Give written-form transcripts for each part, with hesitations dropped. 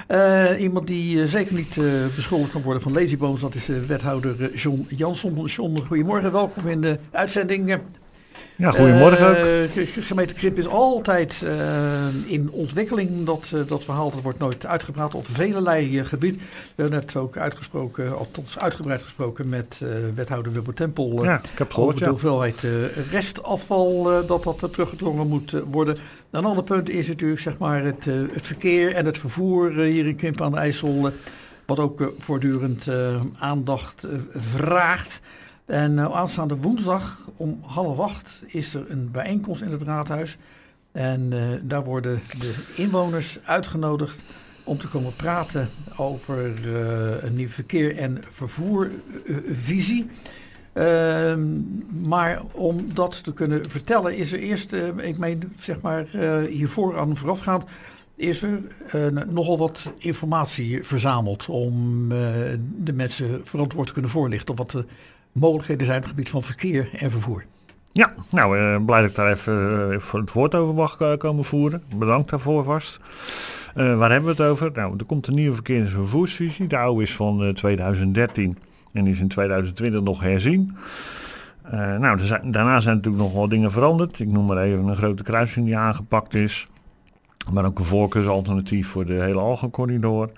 Iemand die zeker niet beschuldigd kan worden van lazybones, dat is wethouder John Jansson. John, goedemorgen, welkom in de uitzending. Ja, goedemorgen ook. Gemeente Krip is altijd in ontwikkeling. Dat verhaal dat wordt nooit uitgepraat op velelei gebied. We hebben net ook uitgebreid gesproken met wethouder Wilbert Tempel. Ik heb het gehoord, over de hoeveelheid restafval dat teruggedrongen moet worden. Een ander punt is natuurlijk zeg maar het verkeer en het vervoer hier in Krip aan de IJssel. Wat ook voortdurend aandacht vraagt. En aanstaande woensdag om 7:30 is er een bijeenkomst in het raadhuis. En daar worden de inwoners uitgenodigd om te komen praten over een nieuw verkeer- en vervoervisie. Maar om dat te kunnen vertellen is er eerst, ik meen zeg maar hiervoor aan voorafgaand, is er nogal wat informatie verzameld om de mensen verantwoord te kunnen voorlichten op wat de mogelijkheden zijn op het gebied van verkeer en vervoer. Ja, nou blij dat ik daar even het woord over mag komen voeren. Bedankt daarvoor vast. Waar hebben we het over? Nou, er komt een nieuwe verkeers- en vervoersvisie. De oude is van 2013 en is in 2020 nog herzien. Daarna zijn natuurlijk nog wel dingen veranderd. Ik noem maar even een grote kruising die aangepakt is. Maar ook een voorkeursalternatief voor de hele Algencorridor.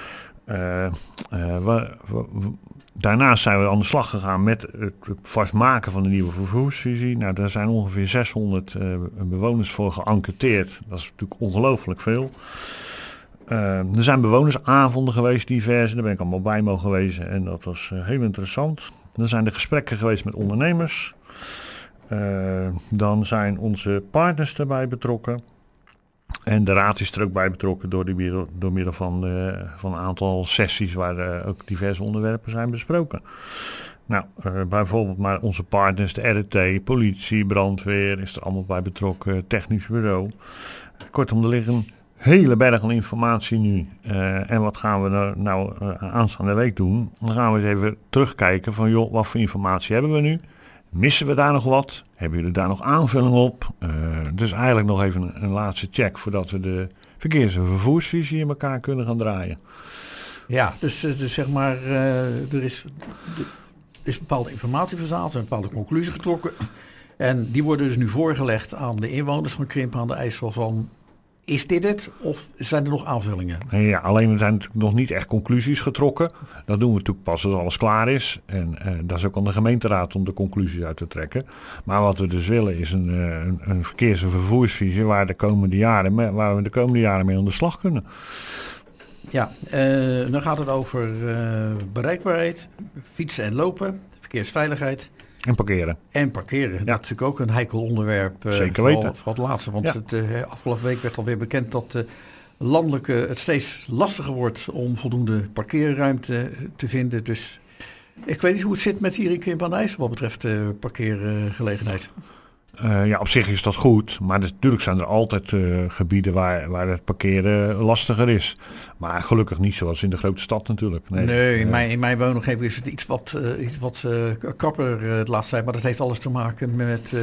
Daarnaast zijn we aan de slag gegaan met het vastmaken van de nieuwe vervoersvisie. Nou, daar zijn ongeveer 600 bewoners voor geënquêteerd. Dat is natuurlijk ongelooflijk veel. Er zijn bewonersavonden geweest, diverse. Daar ben ik allemaal bij mogen wezen en dat was heel interessant. Dan zijn er gesprekken geweest met ondernemers. Dan zijn onze partners erbij betrokken. En de raad is er ook bij betrokken door middel van een aantal sessies waar ook diverse onderwerpen zijn besproken. Nou, bijvoorbeeld maar onze partners, de RET, politie, brandweer is er allemaal bij betrokken, technisch bureau. Kortom, er liggen een hele berg aan informatie nu. En wat gaan we nou aanstaande week doen? Dan gaan we eens even terugkijken van joh, wat voor informatie hebben we nu? Missen we daar nog wat? Hebben jullie daar nog aanvulling op? Dus eigenlijk nog even een laatste check voordat we de verkeers- en vervoersvisie in elkaar kunnen gaan draaien. Ja, dus zeg maar, er is bepaalde informatie verzameld en bepaalde conclusies getrokken. En die worden dus nu voorgelegd aan de inwoners van Krimpen aan de IJssel van... Is dit het of zijn er nog aanvullingen? Ja, alleen er zijn natuurlijk nog niet echt conclusies getrokken. Dat doen we natuurlijk pas als alles klaar is. En dat is ook aan de gemeenteraad om de conclusies uit te trekken. Maar wat we dus willen is een verkeers- en vervoersvisie waar we de komende jaren mee aan de slag kunnen. Ja, dan gaat het over bereikbaarheid, fietsen en lopen, verkeersveiligheid. En parkeren. Ja. Dat is natuurlijk ook een heikel onderwerp. Zeker weten. Vooral het laatste. Want afgelopen week werd alweer bekend dat landelijk het steeds lastiger wordt om voldoende parkeerruimte te vinden. Dus ik weet niet hoe het zit met hier in Krimpen aan de IJssel wat betreft parkeergelegenheid. Op zich is dat goed, maar natuurlijk zijn er altijd gebieden waar het parkeren lastiger is. Maar gelukkig niet zoals in de grote stad natuurlijk. Nee, in mijn woonomgeving is het iets wat krapper de laatste tijd. Maar dat heeft alles te maken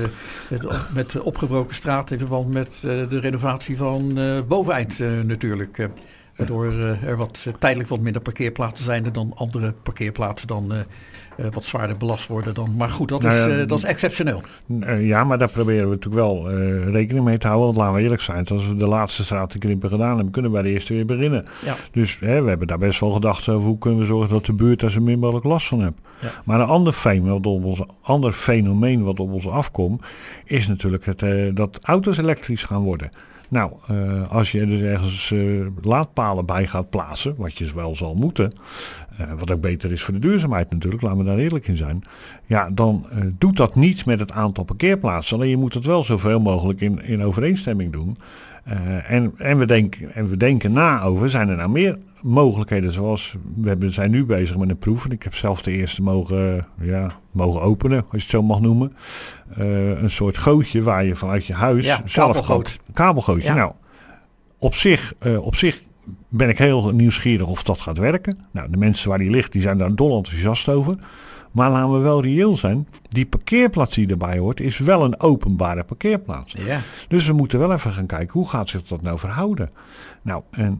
met opgebroken straten in verband met de renovatie van Boveneind natuurlijk. Waardoor er tijdelijk wat minder parkeerplaatsen zijn dan andere parkeerplaatsen dan wat zwaarder belast worden dan. Maar goed, dat is exceptioneel. Ja, maar daar proberen we natuurlijk wel rekening mee te houden. Want laten we eerlijk zijn, als we de laatste straat in Krimpen gedaan hebben, kunnen we bij de eerste weer beginnen. Ja. Dus we hebben daar best wel gedacht over hoe kunnen we zorgen dat de buurt daar zo min mogelijk last van heeft. Ja. Maar een ander fenomeen wat op ons afkomt, is natuurlijk dat auto's elektrisch gaan worden. Nou, als je dus ergens laadpalen bij gaat plaatsen, wat je wel zal moeten, wat ook beter is voor de duurzaamheid natuurlijk, laten we daar eerlijk in zijn. Ja, dan doet dat niets met het aantal parkeerplaatsen. Alleen je moet het wel zoveel mogelijk in overeenstemming doen. En we denken na over, zijn er nou meer mogelijkheden zoals, zijn nu bezig met een proef. En ik heb zelf de eerste mogen openen, als je het zo mag noemen. Een soort gootje waar je vanuit je huis zelf kabelgootje. Ja. Nou, op zich ben ik heel nieuwsgierig of dat gaat werken. Nou, de mensen waar die ligt, die zijn daar dol enthousiast over. Maar laten we wel reëel zijn. Die parkeerplaats die erbij hoort, is wel een openbare parkeerplaats. Ja. Dus we moeten wel even gaan kijken, hoe gaat zich dat nou verhouden? Nou, en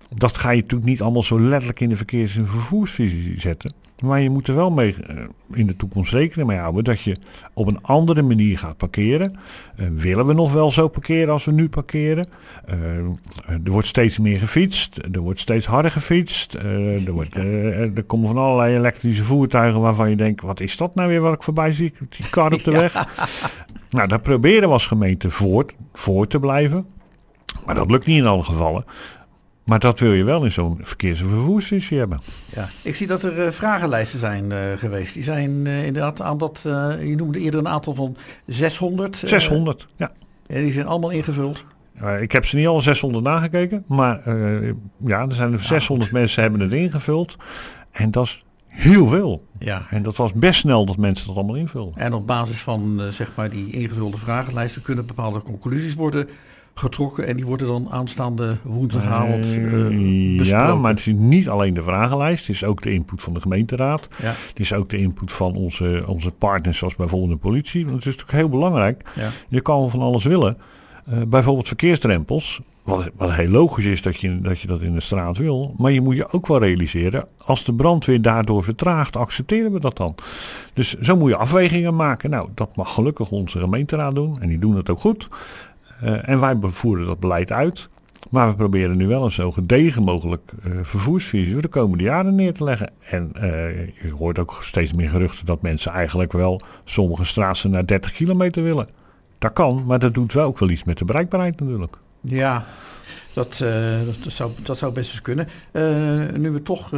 Dat ga je natuurlijk niet allemaal zo letterlijk in de verkeers- en vervoersvisie zetten. Maar je moet er wel mee in de toekomst rekening mee houden dat je op een andere manier gaat parkeren. Willen we nog wel zo parkeren als we nu parkeren? Er wordt steeds meer gefietst. Er wordt steeds harder gefietst. Er komen van allerlei elektrische voertuigen waarvan je denkt, wat is dat nou weer wat ik voorbij zie? Die kar op de weg. Nou, daar proberen we als gemeente voor te blijven. Maar dat lukt niet in alle gevallen. Maar dat wil je wel in zo'n verkeers- en vervoersvisie hebben. Ja, ik zie dat er vragenlijsten zijn geweest. Die zijn inderdaad aan dat, je noemde eerder een aantal van 600. 600, ja. Die zijn allemaal ingevuld. Ik heb ze niet alle 600 nagekeken. Maar er zijn 600 mensen hebben het ingevuld. En dat is heel veel. Ja. En dat was best snel dat mensen dat allemaal invulden. En op basis van die ingevulde vragenlijsten kunnen bepaalde conclusies worden getrokken en die worden dan aanstaande woensdagavond besproken. Ja, maar het is niet alleen de vragenlijst. Het is ook de input van de gemeenteraad. Ja. Het is ook de input van onze partners zoals bijvoorbeeld de politie. Want het is natuurlijk heel belangrijk. Ja. Je kan van alles willen. Bijvoorbeeld verkeersdrempels. Wat heel logisch is dat je dat in de straat wil. Maar je moet je ook wel realiseren. Als de brandweer daardoor vertraagt, accepteren we dat dan. Dus zo moet je afwegingen maken. Nou, dat mag gelukkig onze gemeenteraad doen. En die doen het ook goed. En wij voeren dat beleid uit. Maar we proberen nu wel een zo gedegen mogelijk vervoersvisie voor de komende jaren neer te leggen. En je hoort ook steeds meer geruchten dat mensen eigenlijk wel sommige straten naar 30 kilometer willen. Dat kan, maar dat doet wel ook wel iets met de bereikbaarheid natuurlijk. Ja, dat zou best eens kunnen. Nu we toch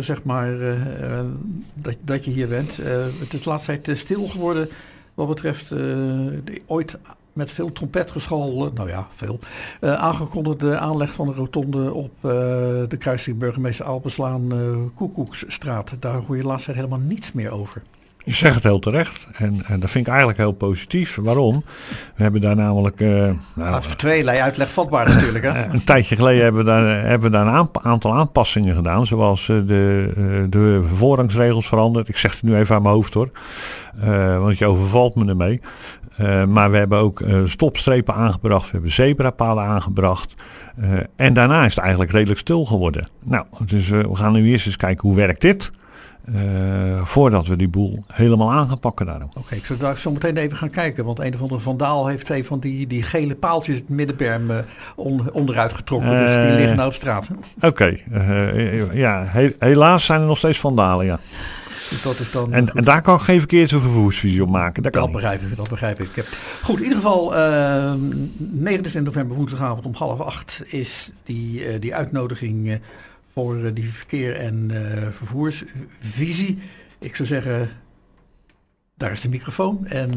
dat je hier bent. Het is de laatste tijd stil geworden wat betreft ooit met veel trompetgeschal, aangekondigde aanleg van de rotonde op de kruising Burgemeester Alpenslaan Koekoeksstraat. Daar hoor je de laatste tijd helemaal niets meer over. Je zegt het heel terecht en dat vind ik eigenlijk heel positief. Waarom? We hebben daar namelijk... voor tweelei uitleg vatbaar natuurlijk. Hè? Een tijdje geleden hebben we daar een aantal aanpassingen gedaan. Zoals de voorrangsregels veranderd. Ik zeg het nu even aan mijn hoofd hoor. Want je overvalt me ermee. Maar we hebben ook stopstrepen aangebracht. We hebben zebrapalen aangebracht. En daarna is het eigenlijk redelijk stil geworden. Nou, dus we gaan nu eerst eens kijken hoe werkt dit. Voordat we die boel helemaal aan gaan pakken daarom. Oké, ik zou zo meteen even gaan kijken. Want een of andere vandaal heeft 2 van die gele paaltjes het middenberm onderuit getrokken. Dus die liggen nou op straat. Oké, helaas zijn er nog steeds vandalen, ja. Dus dat is dan en daar kan ik geen verkeers- of vervoersvisie op maken. Dat begrijp ik. Goed, in ieder geval 29 november woensdagavond om 7:30 is die uitnodiging voor die verkeer- en vervoersvisie. Ik zou zeggen, daar is de microfoon en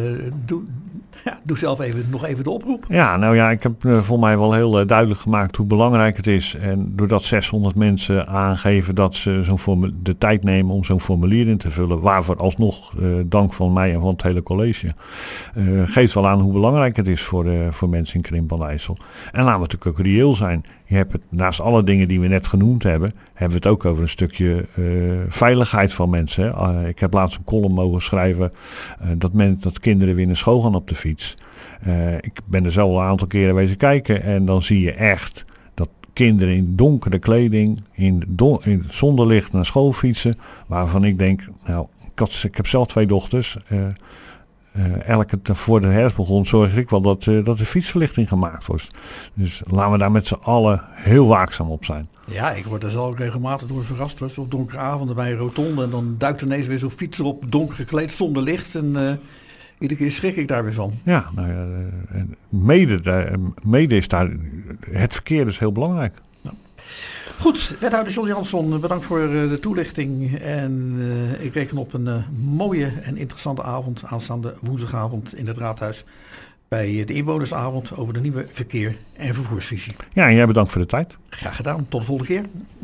doe zelf nog even de oproep. Ja, nou ja, ik heb voor mij wel heel duidelijk gemaakt hoe belangrijk het is. En doordat 600 mensen aangeven dat ze de tijd nemen om zo'n formulier in te vullen, waarvoor alsnog dank van mij en van het hele college, geeft wel aan hoe belangrijk het is voor mensen in Krimpen aan de IJssel. En laten we natuurlijk ook reëel zijn. Je hebt het, naast alle dingen die we net genoemd hebben we het ook over een stukje veiligheid van mensen. Ik heb laatst een column mogen schrijven dat kinderen weer naar school gaan op de fiets. Ik ben er zo een aantal keren wezen kijken en dan zie je echt dat kinderen in donkere kleding, in zonderlicht naar school fietsen. Waarvan ik denk, nou, ik heb zelf 2 dochters. Voor de herfst begon zorg ik wel dat de fietsverlichting gemaakt wordt. Dus laten we daar met z'n allen heel waakzaam op zijn. Ja, ik word er zelf regelmatig door verrast. Dus op donkere avonden bij een rotonde en dan duikt ineens weer zo'n fietser op, donker gekleed, zonder licht. En iedere keer schrik ik daar weer van. Ja, nou ja, mede is daar, het verkeer is heel belangrijk. Nou. Goed, wethouder John Jansson, bedankt voor de toelichting. En ik reken op een mooie en interessante avond aanstaande woensdagavond in het raadhuis. Bij de inwonersavond over de nieuwe verkeer- en vervoersvisie. Ja, en jij bedankt voor de tijd. Graag gedaan, tot de volgende keer.